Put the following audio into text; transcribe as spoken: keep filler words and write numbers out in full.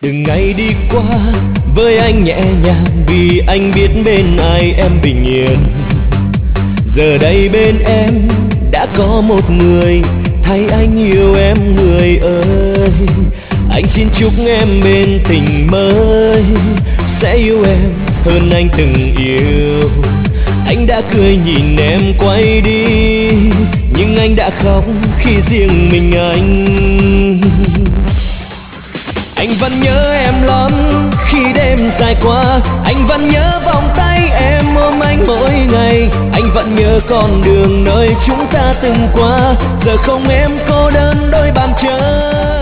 Từng ngày đi qua với anh nhẹ nhàng, vì anh biết bên ai em bình yên. Giờ đây bên em đã có một người, thay anh yêu em người ơi. Anh xin chúc em bên tình mới sẽ yêu em hơn anh từng yêu. Anh đã cười nhìn em quay đi, nhưng anh đã khóc khi riêng mình anh. Anh vẫn nhớ em lắm khi đêm dài qua, anh vẫn nhớ vòng tay em ôm anh mỗi ngày. Anh vẫn nhớ con đường nơi chúng ta từng qua, giờ không em cô đơn đôi bàn chân.